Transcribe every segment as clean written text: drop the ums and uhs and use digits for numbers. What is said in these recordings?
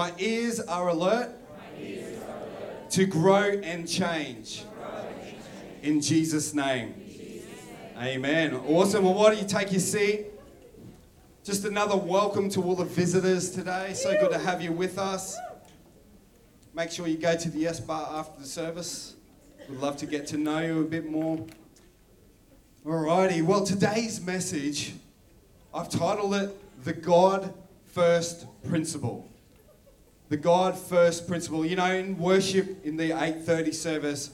My ears are alert to grow and change. In Jesus' name. Amen. Awesome. Well, why don't you take your seat? Just another welcome to all the visitors today. So good to have you with us. Make sure you go to the S Bar after the service. We'd love to get to know you a bit more. Alrighty. Well, today's message, I've titled it, The God First Principle. The God First Principle. You know, in worship in the 8:30 service,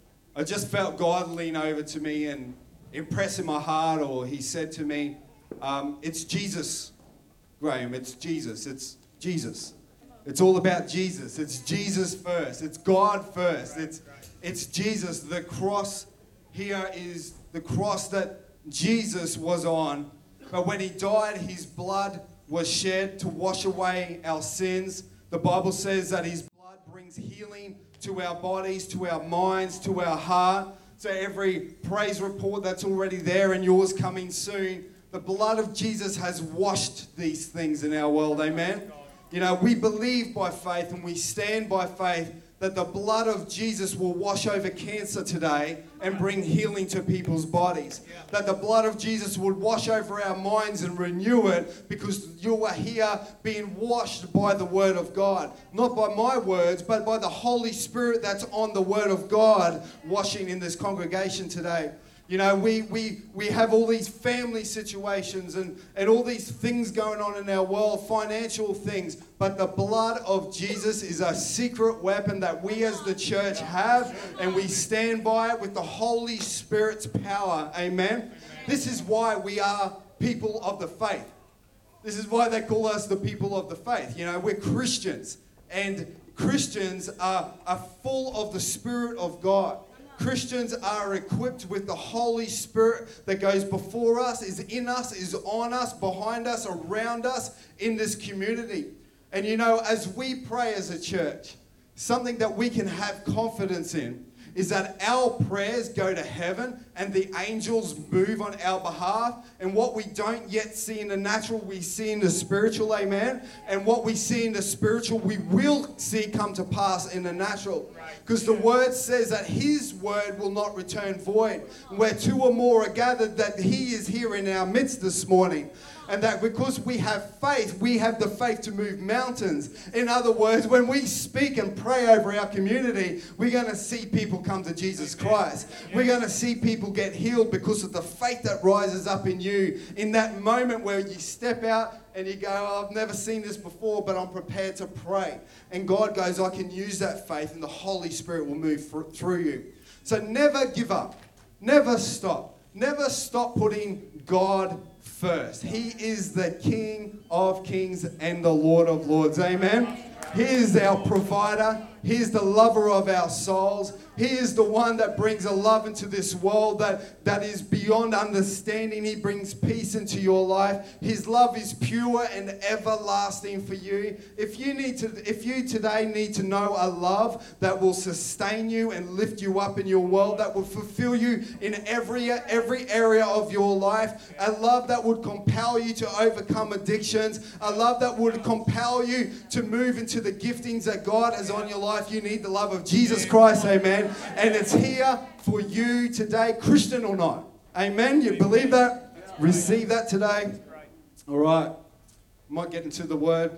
I just felt God lean over to me and impress in my heart, or he said to me, it's Jesus, Graham, it's Jesus, it's Jesus. It's all about Jesus. It's Jesus first. It's God first. It's Jesus. The cross here is the cross that Jesus was on. But when he died, his blood was shed to wash away our sins. The Bible says that his blood brings healing to our bodies, to our minds, to our heart. So every praise report that's already there and yours coming soon, the blood of Jesus has washed these things in our world. Amen? You know, we believe by faith and we stand by faith that the blood of Jesus will wash over cancer today and bring healing to people's bodies. That the blood of Jesus would wash over our minds and renew it, because you are here being washed by the Word of God. Not by my words, but by the Holy Spirit that's on the Word of God washing in this congregation today. You know, we have all these family situations and all these things going on in our world, financial things. But the blood of Jesus is a secret weapon that we as the church have, and we stand by it with the Holy Spirit's power. Amen? This is why we are people of the faith. This is why they call us the people of the faith. You know, we're Christians, and Christians are full of the Spirit of God. Christians are equipped with the Holy Spirit that goes before us, is in us, is on us, behind us, around us in this community. And you know, as we pray as a church, something that we can have confidence in is that our prayers go to heaven and the angels move on our behalf. And what we don't yet see in the natural, we see in the spiritual, amen? And what we see in the spiritual, we will see come to pass in the natural. Because the word says that his word will not return void. Where two or more are gathered, that he is here in our midst this morning. And that because we have faith, we have the faith to move mountains. In other words, when we speak and pray over our community, we're going to see people come to Jesus Christ. We're going to see people get healed because of the faith that rises up in you. In that moment where you step out and you go, oh, I've never seen this before, but I'm prepared to pray. And God goes, I can use that faith, and the Holy Spirit will move through you. So never give up. Never stop. Never stop putting God first. He is the King of Kings and the Lord of Lords. Amen. He is our provider. He is the lover of our souls. He is the one that brings a love into this world that is beyond understanding. He brings peace into your life. His love is pure and everlasting for you. If you today need to know a love that will sustain you and lift you up in your world, that will fulfill you in every area of your life, a love that would compel you to overcome addictions, a love that would compel you to move into the giftings that God has on your life, you need the love of Jesus Christ, amen. And it's here for you today, Christian or not. Amen? You believe that? Receive that today? All right. Might get into the word.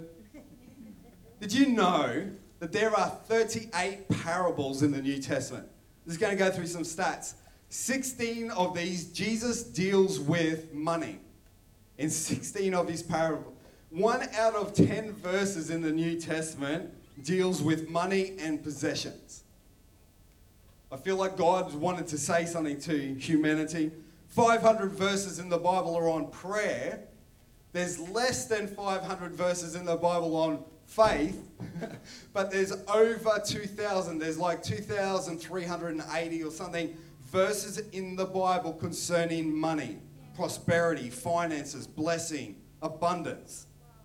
Did you know that there are 38 parables in the New Testament? This is going to go through some stats. 16 of these, Jesus deals with money. In 16 of his parables. 1 out of 10 verses in the New Testament deals with money and possessions. I feel like God wanted to say something to humanity. 500 verses in the Bible are on prayer. There's less than 500 verses in the Bible on faith, but there's over 2,000. There's like 2,380 or something verses in the Bible concerning money, prosperity, finances, blessing, abundance.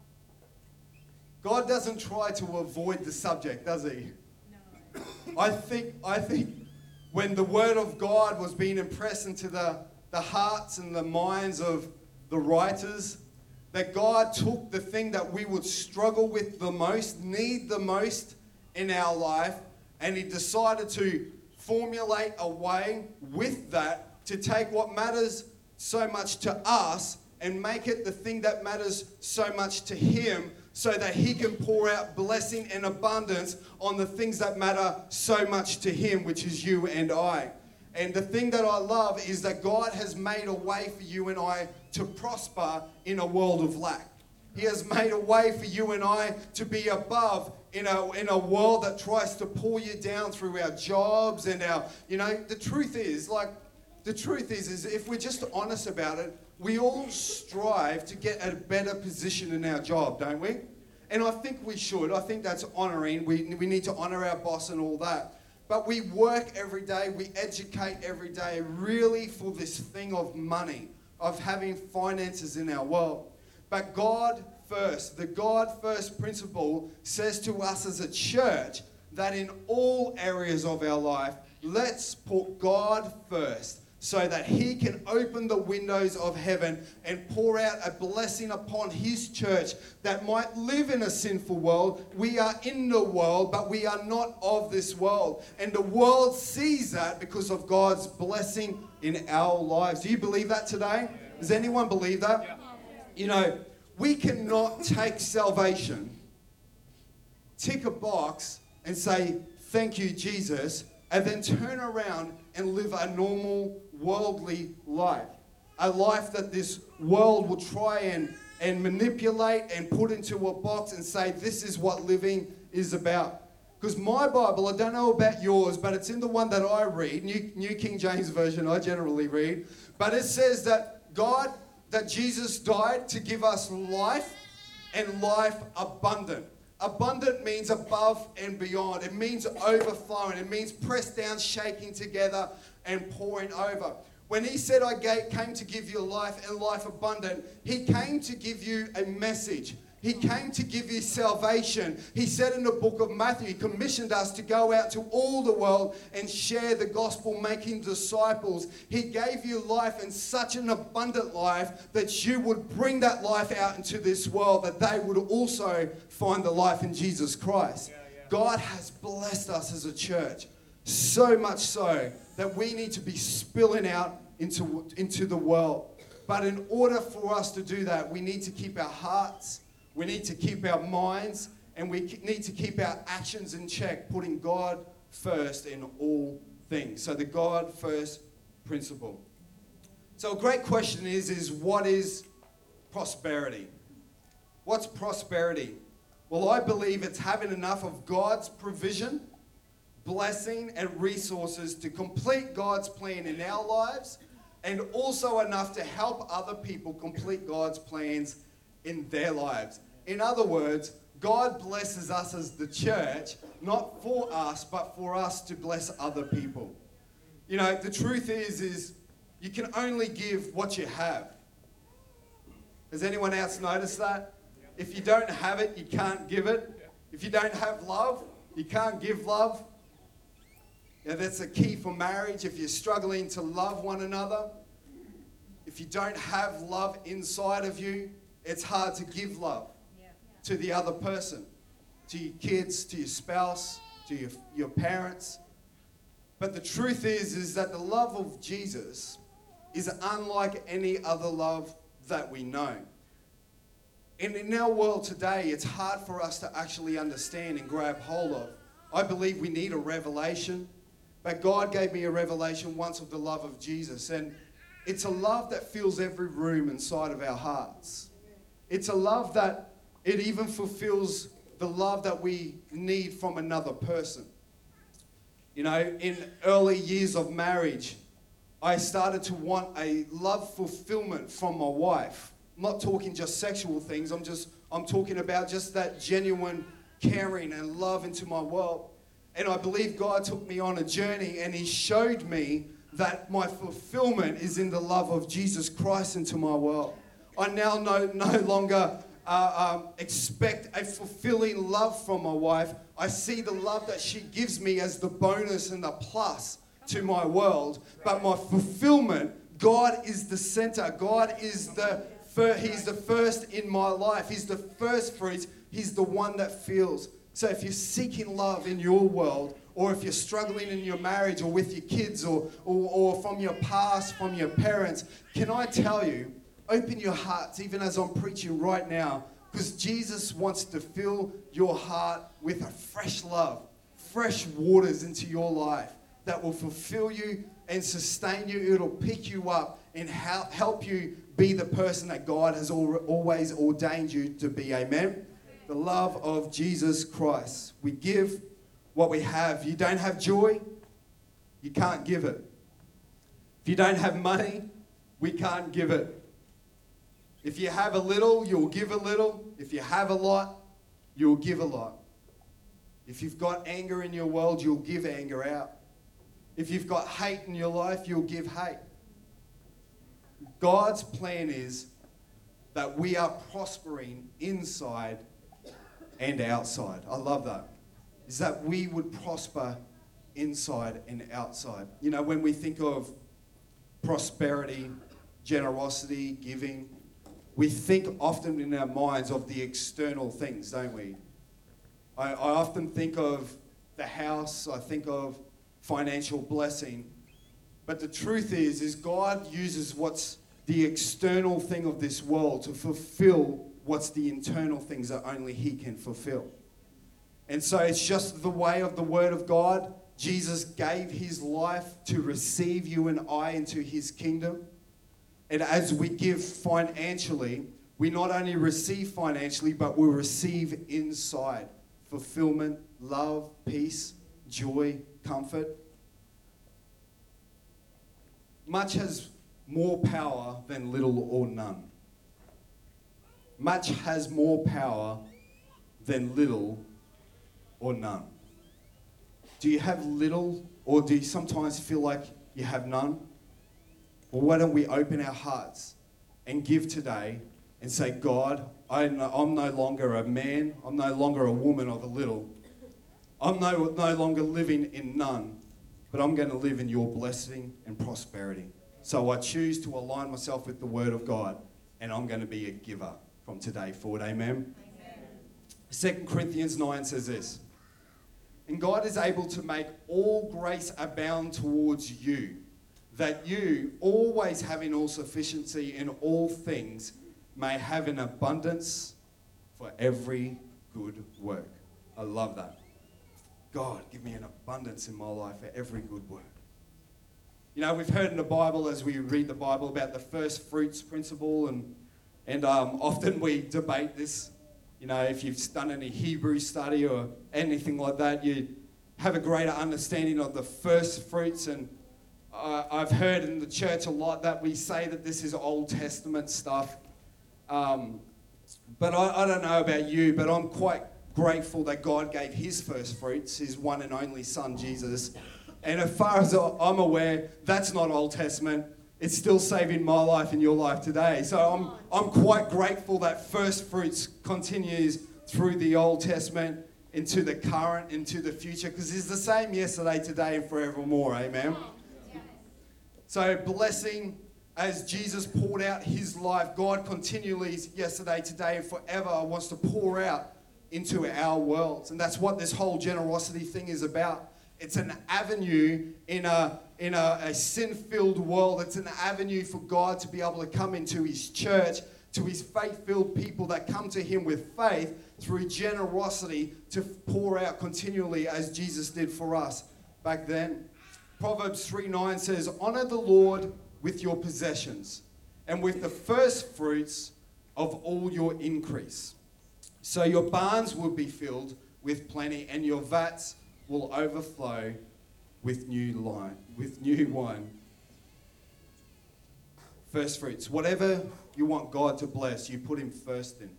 God doesn't try to avoid the subject, does he? No. I think when the Word of God was being impressed into the hearts and the minds of the writers, that God took the thing that we would struggle with the most, need the most in our life, and he decided to formulate a way with that to take what matters so much to us and make it the thing that matters so much to him, so that he can pour out blessing and abundance on the things that matter so much to him, which is you and I. And the thing that I love is that God has made a way for you and I to prosper in a world of lack. He has made a way for you and I to be above in a world that tries to pull you down through our jobs and our, the truth is if we're just honest about it, we all strive to get a better position in our job, don't we? And I think we should. I think that's honoring. We need to honor our boss and all that. But we work every day, we educate every day, really for this thing of money, of having finances in our world. But God first, the God first principle says to us as a church that in all areas of our life, let's put God first, so that he can open the windows of heaven and pour out a blessing upon his church that might live in a sinful world. We are in the world, but we are not of this world. And the world sees that because of God's blessing in our lives. Do you believe that today? Does anyone believe that? We cannot take salvation, tick a box and say, thank you, Jesus, and then turn around and live a normal worldly life. A life that this world will try and manipulate and put into a box and say, this is what living is about. Because my Bible, I don't know about yours, but it's in the one that I read, New King James Version I generally read, but it says that Jesus died to give us life and life abundant. Abundant means above and beyond. It means overflowing. It means pressed down, shaking together, and pouring over. When he said, I came to give you life and life abundant, he came to give you a message. He came to give you salvation. He said in the book of Matthew, he commissioned us to go out to all the world and share the gospel, making disciples. He gave you life, and such an abundant life that you would bring that life out into this world, that they would also find the life in Jesus Christ. God has blessed us as a church, so much so that we need to be spilling out into the world. But in order for us to do that, we need to keep our hearts, we need to keep our minds, and we need to keep our actions in check, putting God first in all things. So the God first principle. So a great question is what is prosperity? What's prosperity? Well, I believe it's having enough of God's provision, blessing, and resources to complete God's plan in our lives, and also enough to help other people complete God's plans in their lives. In other words, God blesses us as the church, not for us, but for us to bless other people. The truth is you can only give what you have. Has anyone else noticed that? If you don't have it, you can't give it. If you don't have love, you can't give love. That's a key for marriage. If you're struggling to love one another, if you don't have love inside of you, it's hard to give love to the other person, to your kids, to your spouse, to your parents. But the truth is that the love of Jesus is unlike any other love that we know. And in our world today, it's hard for us to actually understand and grab hold of. I believe we need a revelation, but God gave me a revelation once of the love of Jesus. And it's a love that fills every room inside of our hearts. It's a love that it even fulfills the love that we need from another person. In early years of marriage, I started to want a love fulfillment from my wife. I'm not talking just sexual things. I'm talking about just that genuine caring and love into my world. And I believe God took me on a journey, and he showed me that my fulfillment is in the love of Jesus Christ into my world. I now no longer expect a fulfilling love from my wife. I see the love that she gives me as the bonus and the plus to my world. But my fulfillment, God is the center. God is the He's the first in my life. He's the first fruits. He's the one that feels. So if you're seeking love in your world, or if you're struggling in your marriage or with your kids or from your past, from your parents, can I tell you, open your hearts even as I'm preaching right now, because Jesus wants to fill your heart with a fresh love, fresh waters into your life that will fulfill you and sustain you. It'll pick you up and help you be the person that God has always ordained you to be. Amen? The love of Jesus Christ. We give what we have. You don't have joy, you can't give it. If you don't have money, we can't give it. If you have a little, you'll give a little. If you have a lot, you'll give a lot. If you've got anger in your world, you'll give anger out. If you've got hate in your life, you'll give hate. God's plan is that we are prospering inside and outside. I love that. Is that we would prosper inside and outside. You know, when we think of prosperity, generosity, giving, we think often in our minds of the external things, don't we? I often think of the house, I think of financial blessing. But the truth is God uses what's the external thing of this world to fulfill what's the internal things that only He can fulfill. And so it's just the way of the Word of God. Jesus gave His life to receive you and I into His kingdom. And as we give financially, we not only receive financially, but we receive inside fulfillment, love, peace, joy, comfort. Much has more power than little or none. Much has more power than little or none. Do you have little, or do you sometimes feel like you have none? Well, why don't we open our hearts and give today and say, God, I'm no longer a man, I'm no longer a woman of a little. I'm no longer living in none, but I'm going to live in your blessing and prosperity. So I choose to align myself with the Word of God, and I'm going to be a giver from today forward. Amen? 2 Corinthians 9 says this, and God is able to make all grace abound towards you, that you, always having all sufficiency in all things, may have an abundance for every good work. I love that. God, give me an abundance in my life for every good work. You know, we've heard in the Bible, as we read the Bible, about the first fruits principle, and often we debate this. You know, if you've done any Hebrew study or anything like that, you have a greater understanding of the first fruits. And I've heard in the church a lot that we say that this is Old Testament stuff. But I don't know about you, but I'm quite grateful that God gave His first fruits, His one and only Son, Jesus. And as far as I'm aware, that's not Old Testament. It's still saving my life and your life today. So I'm quite grateful that first fruits continues through the Old Testament into the current, into the future, because it's the same yesterday, today, and forevermore. Amen. So blessing, as Jesus poured out His life, God continually, yesterday, today, and forever, wants to pour out into our worlds. And that's what this whole generosity thing is about. It's an avenue in a sin-filled world. It's an avenue for God to be able to come into His church, to His faith-filled people that come to Him with faith through generosity to pour out continually as Jesus did for us back then. Proverbs 3:9 says, honor the Lord with your possessions and with the first fruits of all your increase. So your barns will be filled with plenty and your vats will overflow with new wine. First fruits. Whatever you want God to bless, you put Him first in.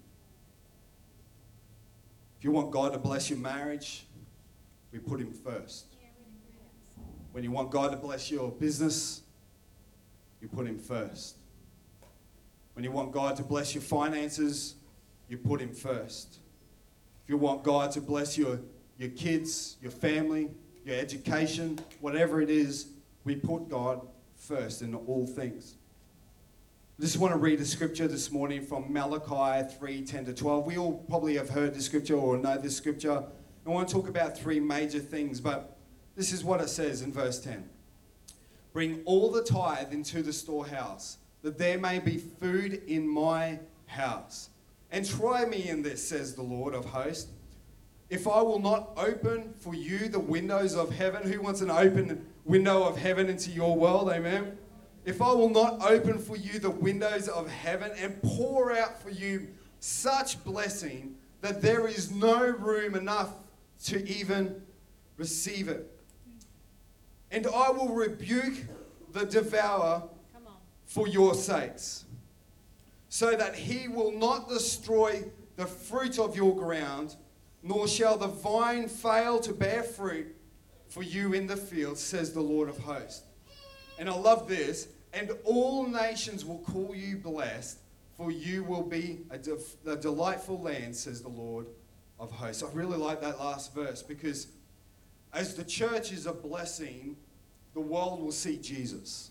If you want God to bless your marriage, we put Him first. When you want God to bless your business, you put Him first. When you want God to bless your finances, you put Him first. If you want God to bless your kids, your family, your education, whatever it is, we put God first in all things. I just want to read a scripture this morning from Malachi 3:10-12. We all probably have heard this scripture or know this scripture. I want to talk about three major things, but this is what it says in verse 10. Bring all the tithe into the storehouse, that there may be food in my house. And try me in this, says the Lord of hosts, if I will not open for you the windows of heaven. Who wants an open window of heaven into your world? Amen. If I will not open for you the windows of heaven and pour out for you such blessing that there is no room enough to even receive it. And I will rebuke the devourer for your sakes, so that he will not destroy the fruit of your ground, nor shall the vine fail to bear fruit for you in the field, says the Lord of hosts. And I love this. And all nations will call you blessed, for you will be a delightful land, says the Lord of hosts. I really like that last verse, because as the church is a blessing, the world will see Jesus.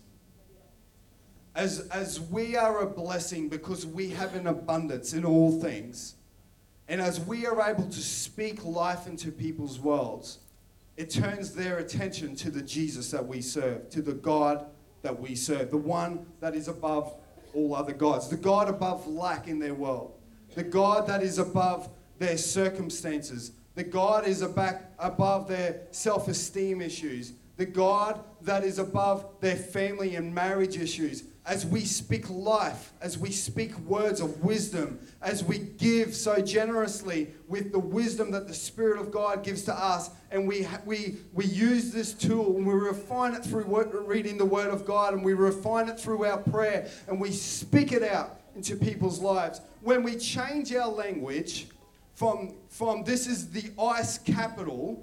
As we are a blessing because we have an abundance in all things, and as we are able to speak life into people's worlds, it turns their attention to the Jesus that we serve, to the God that we serve, the one that is above all other gods, the God above lack in their world, the God that is above their circumstances, the God is above their self-esteem issues, the God that is above their family and marriage issues. As we speak life, as we speak words of wisdom, as we give so generously with the wisdom that the Spirit of God gives to us, and we use this tool and we refine it through reading the Word of God, and we refine it through our prayer, and we speak it out into people's lives. When we change our language from this is the ICE capital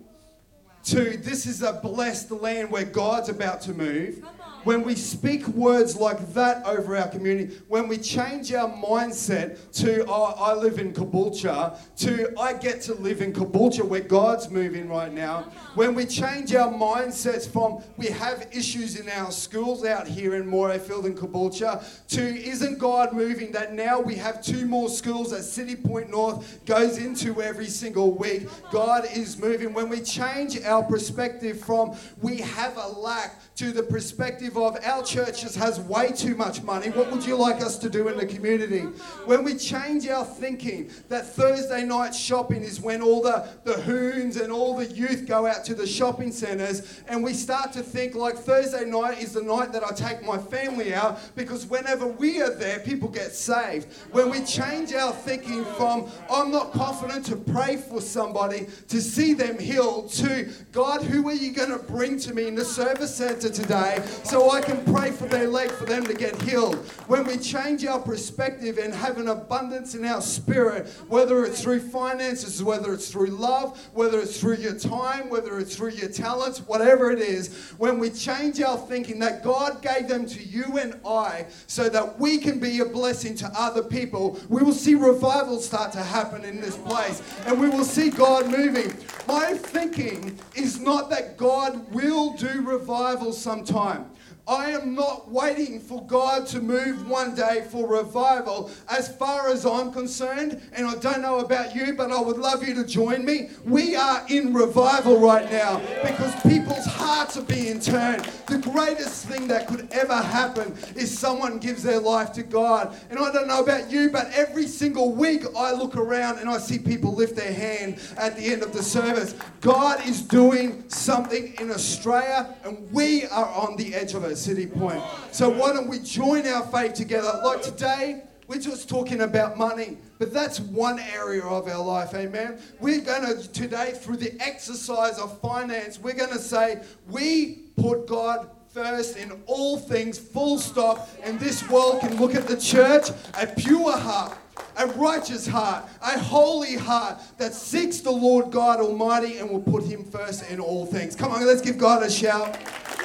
to this is a blessed land where God's about to move, when we speak words like that over our community, when we change our mindset to, I live in Caboolture, to I get to live in Caboolture where God's moving right now, when we change our mindsets from we have issues in our schools out here in Morayfield and Caboolture to isn't God moving that now we have 2 more schools that City Point North goes into every single week. God is moving. When we change our perspective from we have a lack to the perspective of our church just has way too much money, what would you like us to do in the community? When we change our thinking that Thursday night shopping is when all the hoons and all the youth go out to the shopping centres, and we start to think like Thursday night is the night that I take my family out because whenever we are there, people get saved. When we change our thinking from I'm not confident to pray for somebody to see them healed to God, who are you going to bring to me in the service centre today so I can pray for their leg for them to get healed? When we change our perspective and have an abundance in our spirit, whether it's through finances, whether it's through love, whether it's through your time, whether it's through your talents, whatever it is, when we change our thinking that God gave them to you and I so that we can be a blessing to other people, we will see revival start to happen in this place, and we will see God moving. My thinking is not that God will do revival sometime. I am not waiting for God to move one day for revival. As far as I'm concerned, and I don't know about you, but I would love you to join me. We are in revival right now because people's hearts are being turned. The greatest thing that could ever happen is someone gives their life to God. And I don't know about you, but every single week I look around and I see people lift their hand at the end of the service. God is doing something in Australia, and we are on the edge of it. City Point. So why don't we join our faith together? Like today, we're just talking about money, but that's one area of our life, amen? We're going to, today, through the exercise of finance, we're going to say, we put God first in all things, full stop, and this world can look at the church, a pure heart, a righteous heart, a holy heart that seeks the Lord God Almighty and will put him first in all things. Come on, let's give God a shout.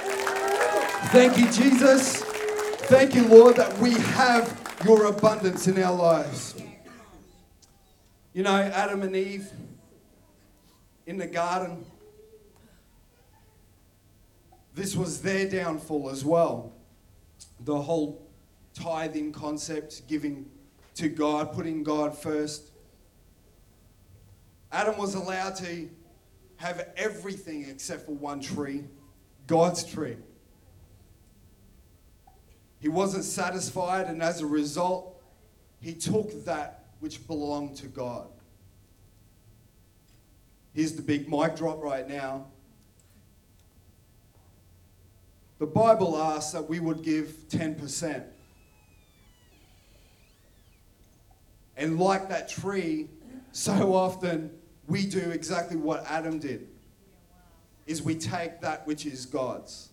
Thank you, Jesus. Thank you, Lord, that we have your abundance in our lives. You know, Adam and Eve in the garden, this was their downfall as well. The whole tithing concept, giving to God, putting God first. Adam was allowed to have everything except for one tree, God's tree. He wasn't satisfied, and as a result, he took that which belonged to God. Here's the big mic drop right now. The Bible asks that we would give 10%. And like that tree, so often we do exactly what Adam did, is we take that which is God's.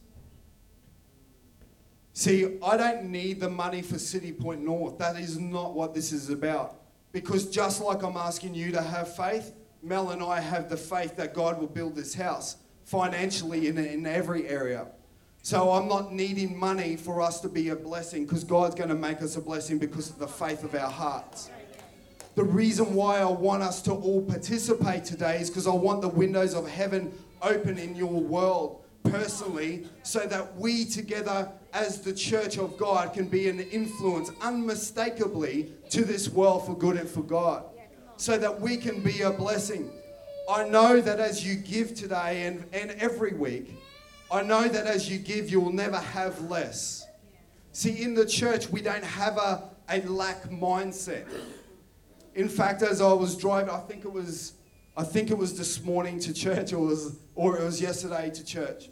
See, I don't need the money for City Point North. That is not what this is about. Because just like I'm asking you to have faith, Mel and I have the faith that God will build this house financially in every area. So I'm not needing money for us to be a blessing, because God's going to make us a blessing because of the faith of our hearts. The reason why I want us to all participate today is because I want the windows of heaven open in your world personally, so that we together as the church of God can be an influence unmistakably to this world for good and for God, so that we can be a blessing. I know that as you give today and every week, I know that as you give, you will never have less. See, in the church, we don't have a lack mindset. In fact, as I was driving, I think it was this morning to church, or it was yesterday to church.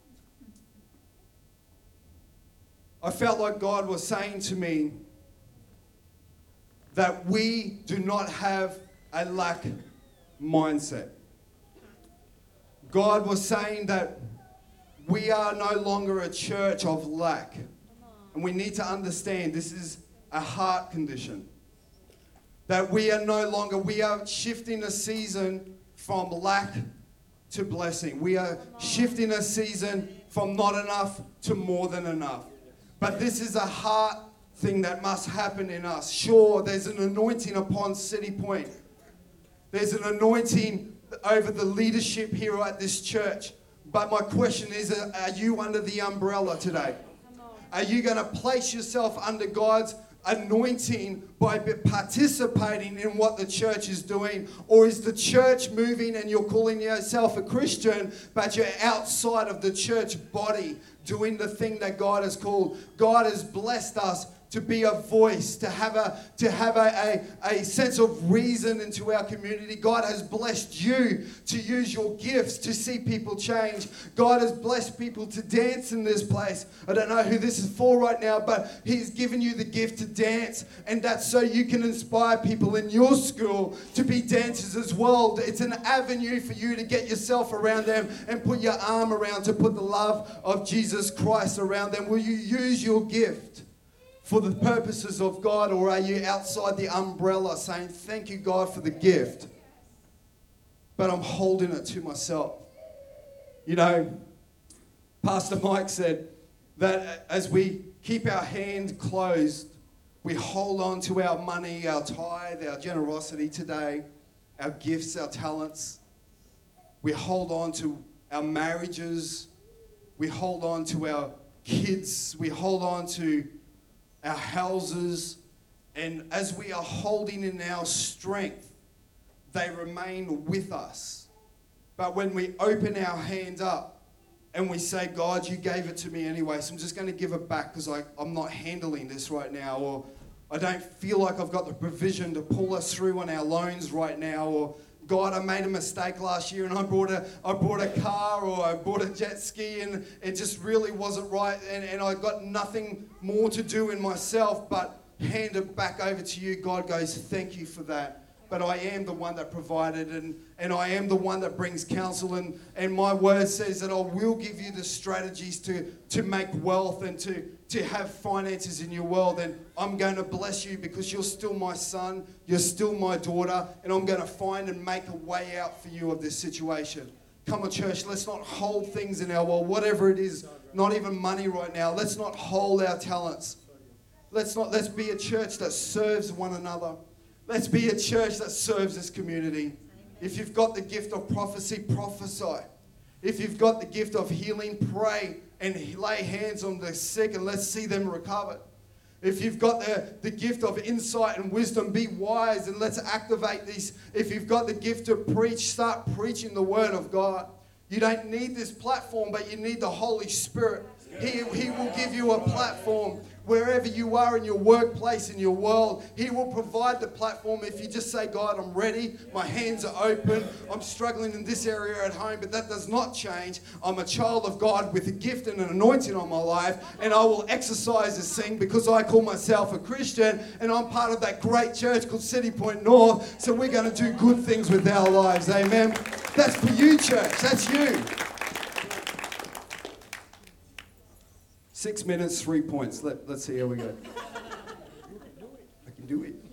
I felt like God was saying to me that we do not have a lack mindset. God was saying that we are no longer a church of lack. And we need to understand this is a heart condition. That we are shifting a season from lack to blessing. We are shifting a season from not enough to more than enough. But this is a heart thing that must happen in us. Sure, there's an anointing upon City Point. There's an anointing over the leadership here at this church. But my question is, are you under the umbrella today? Are you going to place yourself under God's anointing by participating in what the church is doing? Or is the church moving and you're calling yourself a Christian, but you're outside of the church body doing the thing that God has called? God has blessed us to be a voice, to have a sense of reason into our community. God has blessed you to use your gifts to see people change. God has blessed people to dance in this place. I don't know who this is for right now, but He's given you the gift to dance, and that's so you can inspire people in your school to be dancers as well. It's an avenue for you to get yourself around them and put your arm around, to put the love of Jesus Christ around them. Will you use your gift for the purposes of God, or are you outside the umbrella saying, thank you, God, for the gift, but I'm holding it to myself? You know, Pastor Mike said that as we keep our hand closed, we hold on to our money, our tithe, our generosity today, our gifts, our talents. We hold on to our marriages. We hold on to our kids. We hold on to our houses, and as we are holding in our strength, they remain with us. But when we open our hand up and we say, God, you gave it to me anyway, so I'm just going to give it back because I'm not handling this right now, or I don't feel like I've got the provision to pull us through on our loans right now, or God, I made a mistake last year and I bought a car, or I bought a jet ski and it just really wasn't right, and I got nothing more to do in myself but hand it back over to you. God goes, thank you for that. But I am the one that provided, and I am the one that brings counsel, and my word says that I will give you the strategies to make wealth and to have finances in your world, and I'm going to bless you because you're still my son, you're still my daughter, and I'm going to find and make a way out for you of this situation. Come on, church, let's not hold things in our world, whatever it is, not even money right now. Let's not hold our talents. Let's be a church that serves one another. Let's be a church that serves this community. If you've got the gift of prophecy, prophesy. If you've got the gift of healing, pray and lay hands on the sick and let's see them recover. If you've got the gift of insight and wisdom, be wise and let's activate these. If you've got the gift to preach, start preaching the word of God. You don't need this platform, but you need the Holy Spirit. He will give you a platform wherever you are in your workplace, in your world. He will provide the platform if you just say, God, I'm ready. My hands are open. I'm struggling in this area at home, but that does not change. I'm a child of God with a gift and an anointing on my life, and I will exercise this thing because I call myself a Christian, and I'm part of that great church called City Point North, so we're going to do good things with our lives. Amen. That's for you, church. That's you. 6 minutes, 3 points. Let's see how we go. I can do it.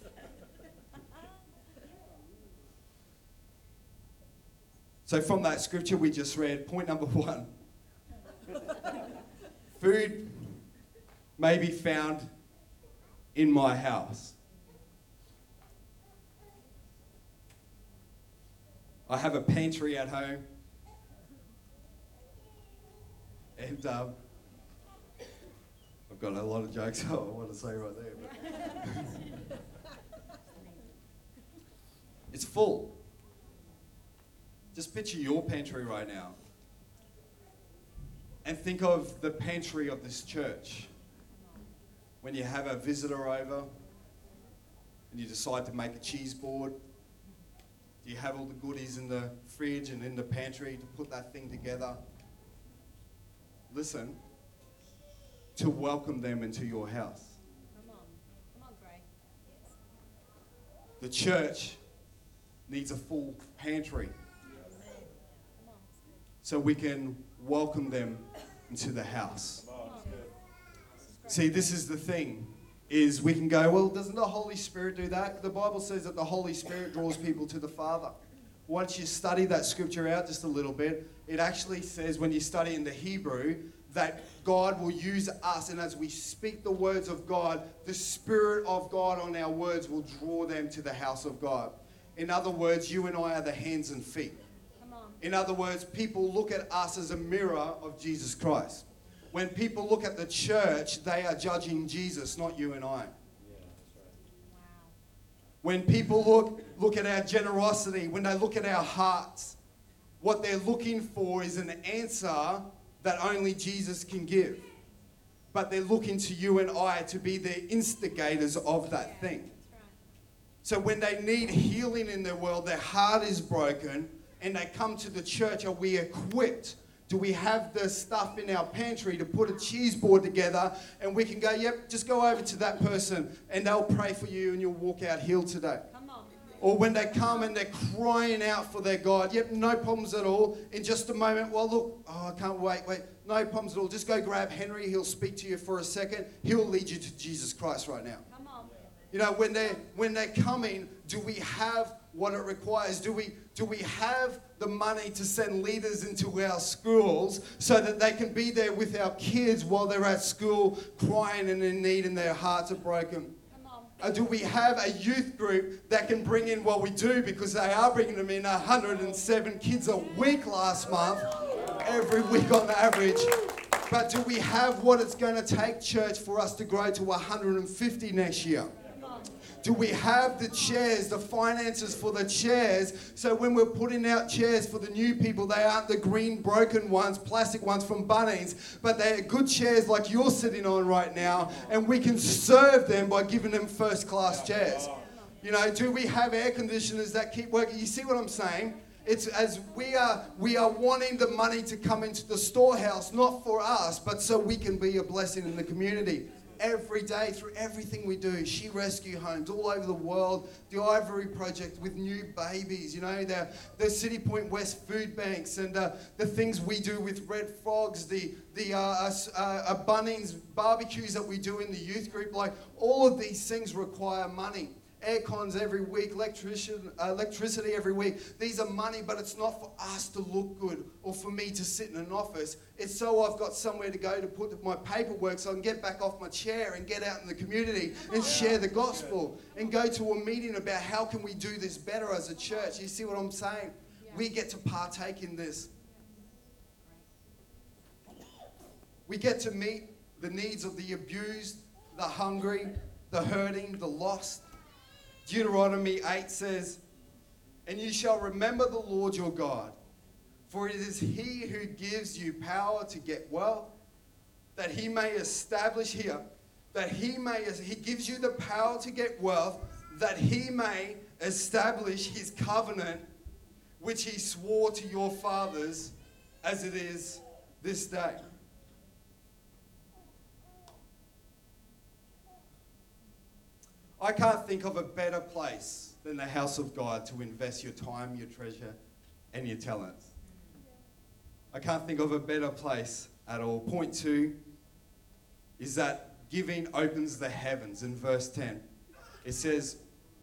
So from that scripture we just read, point number 1. Food may be found in my house. I have a pantry at home. And I've got a lot of jokes I want to say right there. But it's full. Just picture your pantry right now. And think of the pantry of this church. When you have a visitor over and you decide to make a cheese board, do you have all the goodies in the fridge and in the pantry to put that thing together? Listen. To welcome them into your house. Come on, Gray. Yes. The church needs a full pantry so we can welcome them into the house. See, this is the thing, is we can go, well, doesn't the Holy Spirit do that? The Bible says that the Holy Spirit draws people to the Father. Once you study that scripture out just a little bit, it actually says when you study in the Hebrew, that God will use us, and as we speak the words of God, the Spirit of God on our words will draw them to the house of God. In other words, you and I are the hands and feet. Come on. In other words, people look at us as a mirror of Jesus Christ. When people look at the church, they are judging Jesus, not you and I. Yeah, that's right. Wow. When people look at our generosity, when they look at our hearts, what they're looking for is an answer that only Jesus can give. But they're looking to you and I to be the instigators of that thing. That's right. So when they need healing in their world, their heart is broken, and they come to the church, are we equipped? Do we have the stuff in our pantry to put a cheese board together and we can go, yep, just go over to that person and they'll pray for you and you'll walk out healed today? Come on. Or when they come and they're crying out for their God, yep, no problems at all. In just a moment, well, look, oh, I can't wait. No problems at all. Just go grab Henry. He'll speak to you for a second. He'll lead you to Jesus Christ right now. Come on. You know, when they're coming, do we have what it requires? Do we have the money to send leaders into our schools so that they can be there with our kids while they're at school crying and in need and their hearts are broken? Do we have a youth group that can bring in, well, we do, because they are bringing them in 107 kids a week last month, every week on average. But do we have what it's going to take, church, for us to grow to 150 next year? Do we have the chairs, the finances for the chairs, so when we're putting out chairs for the new people, they aren't the green broken ones, plastic ones from Bunnings, but they're good chairs like you're sitting on right now, and we can serve them by giving them first-class chairs. You know, do we have air conditioners that keep working? You see what I'm saying? It's as we are wanting the money to come into the storehouse, not for us, but so we can be a blessing in the community. Every day, through everything we do, She Rescue Homes all over the world, the Ivory Project with new babies, you know, the City Point West food banks, and the things we do with Red Frogs, the Bunnings barbecues that we do in the youth group. Like, all of these things require money. Air cons every week, electricity every week. These are money, but it's not for us to look good or for me to sit in an office. It's so I've got somewhere to go to put my paperwork so I can get back off my chair and get out in the community and share the gospel and go to a meeting about how can we do this better as a church. You see what I'm saying? We get to partake in this. We get to meet the needs of the abused, the hungry, the hurting, the lost. Deuteronomy 8 says, "And you shall remember the Lord your God, for it is he who gives you power to get wealth, that he may establish here, he gives you the power to get wealth, that he may establish his covenant, which he swore to your fathers, as it is this day." I can't think of a better place than the house of God to invest your time, your treasure, and your talents. I can't think of a better place at all. Point 2 is that giving opens the heavens. In verse 10, it says,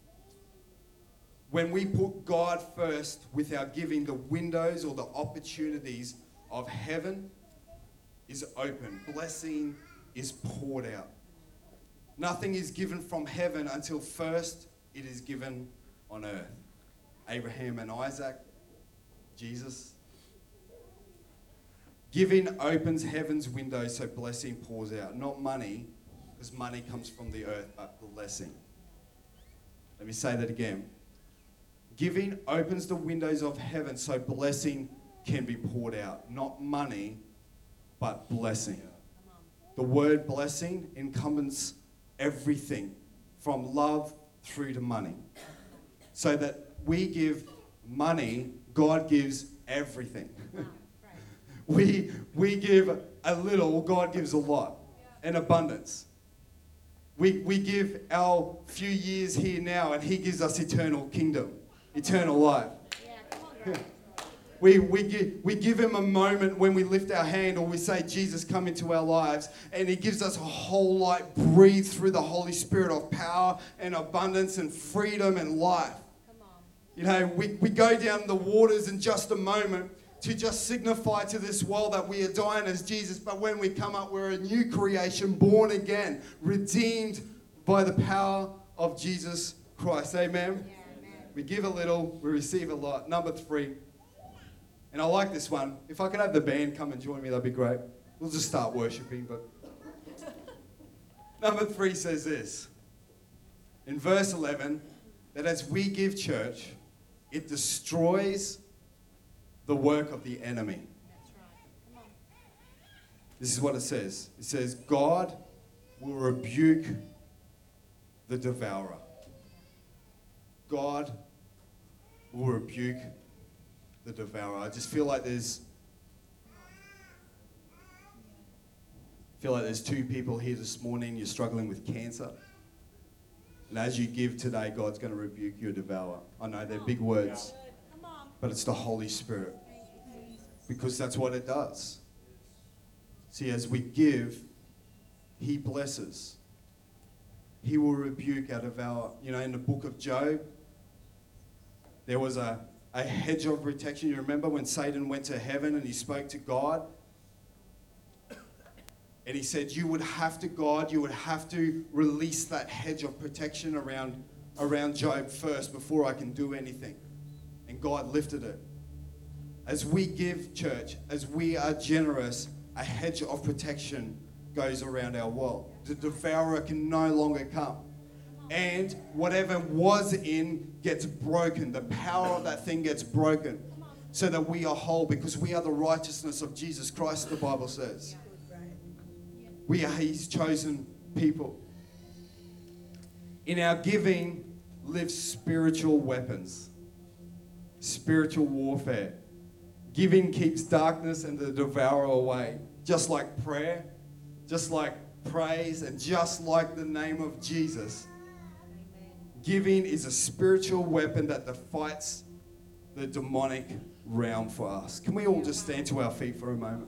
when we put God first with our giving, the windows or the opportunities of heaven is open. Blessing is poured out. Nothing is given from heaven until first it is given on earth. Abraham and Isaac, Jesus. Giving opens heaven's windows so blessing pours out. Not money, because money comes from the earth, but blessing. Let me say that again. Giving opens the windows of heaven so blessing can be poured out. Not money, but blessing. The word blessing encompasses everything from love through to money. So that we give money, God gives everything. We give a little, God gives a lot. In abundance. We give our few years here now, and he gives us eternal kingdom, eternal life. Yeah, come on, Greg. We give him a moment when we lift our hand or we say, "Jesus, come into our lives," and he gives us a whole life breathed through the Holy Spirit of power and abundance and freedom and life. Come on. You know, we go down the waters in just a moment to just signify to this world that we are dying as Jesus, but when we come up, we're a new creation, born again, redeemed by the power of Jesus Christ. Amen? Yeah, amen. We give a little, we receive a lot. Number 3. And I like this one. If I could have the band come and join me, that'd be great. We'll just start worshiping, but... Number 3 says this. In verse 11, that as we give church, it destroys the work of the enemy. That's right. Come on. This is what it says. It says, God will rebuke the devourer. God will rebuke the devourer. I just feel like there's two people here this morning. You're struggling with cancer. And as you give today, God's going to rebuke your devourer. I know they're big words, Come on. but it's the Holy Spirit. Because that's what it does. See, as we give, he blesses. He will rebuke our devourer. You know, in the book of Job, there was a hedge of protection. You remember when Satan went to heaven and he spoke to God? And he said, you would have to release that hedge of protection around Job first before I can do anything. And God lifted it. As we give, church, as we are generous, a hedge of protection goes around our world. The devourer can no longer come. And whatever was in gets broken. The power of that thing gets broken so that we are whole, because we are the righteousness of Jesus Christ, the Bible says. We are his chosen people. In our giving live spiritual weapons, spiritual warfare. Giving keeps darkness and the devourer away. Just like prayer, just like praise, and just like the name of Jesus. Giving is a spiritual weapon that fights the demonic realm for us. Can we all just stand to our feet for a moment?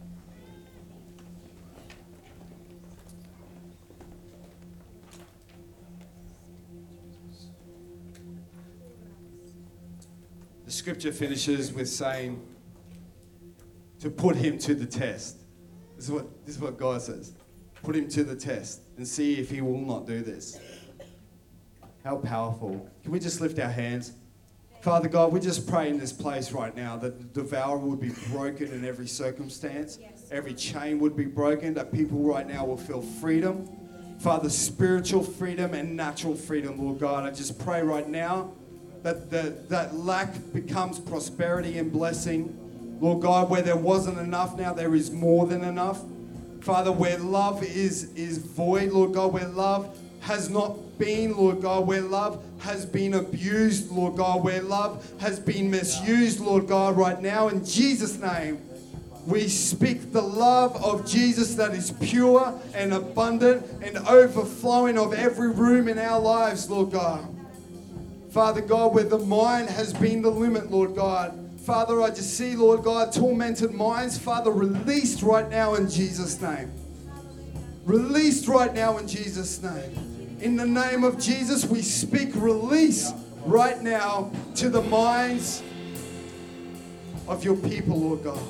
The scripture finishes with saying to put him to the test. This is what God says. Put him to the test and see if he will not do this. How powerful. Can we just lift our hands? Father God, we just pray in this place right now that the devourer would be broken in every circumstance. Yes. Every chain would be broken, that people right now will feel freedom. Father, spiritual freedom and natural freedom, Lord God. I just pray right now that that lack becomes prosperity and blessing. Lord God, where there wasn't enough, now there is more than enough. Father, where love is void, Lord God, where love has not been, Lord God, where love has been abused, Lord God, where love has been misused, Lord God, right now, in Jesus' name, we speak the love of Jesus that is pure and abundant and overflowing of every room in our lives, Lord God. Father God, where the mind has been the limit, Lord God. Father, I just see, Lord God, tormented minds, Father, released right now in Jesus' name. Released right now in Jesus' name. In the name of Jesus, we speak release right now to the minds of your people, Lord God.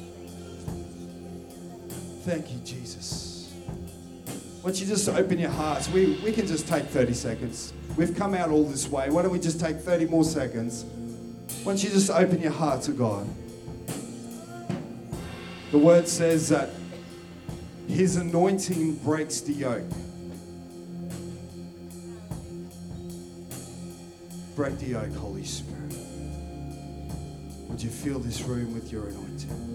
Thank you, Jesus. Why don't you just open your hearts? We can just take 30 seconds. We've come out all this way. Why don't we just take 30 more seconds? Why don't you just open your heart to God? The word says that His anointing breaks the yoke. Break the yoke, Holy Spirit. Would you fill this room with your anointing?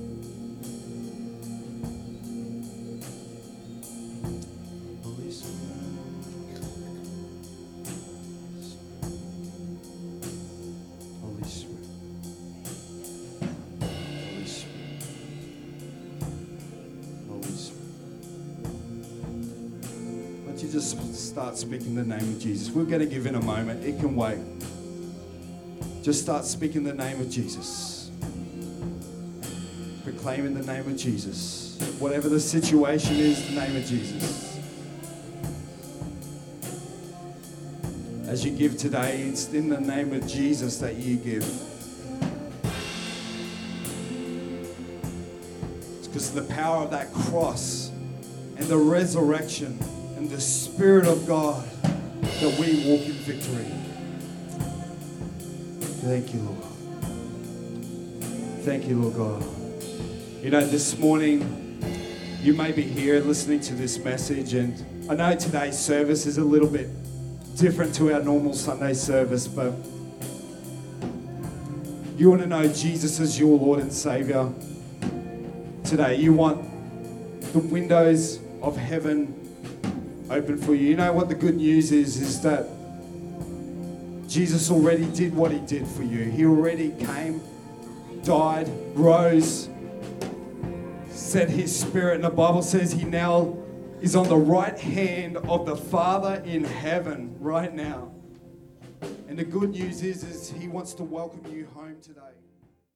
Holy Spirit. Holy Spirit. Holy Spirit. Holy Spirit. Why don't you just start speaking the name of Jesus? We're going to give in a moment. It can wait. Just start speaking the name of Jesus. Proclaiming the name of Jesus. Whatever the situation is, the name of Jesus. As you give today, it's in the name of Jesus that you give. It's because of the power of that cross and the resurrection and the Spirit of God that we walk in victory. Thank you, Lord. Thank you, Lord God. You know, this morning, you may be here listening to this message, and I know today's service is a little bit different to our normal Sunday service, but you want to know Jesus as your Lord and Savior today. You want the windows of heaven open for you. You know what the good news is that Jesus already did what He did for you. He already came, died, rose, sent His Spirit. And the Bible says He now is on the right hand of the Father in heaven right now. And the good news is He wants to welcome you home today.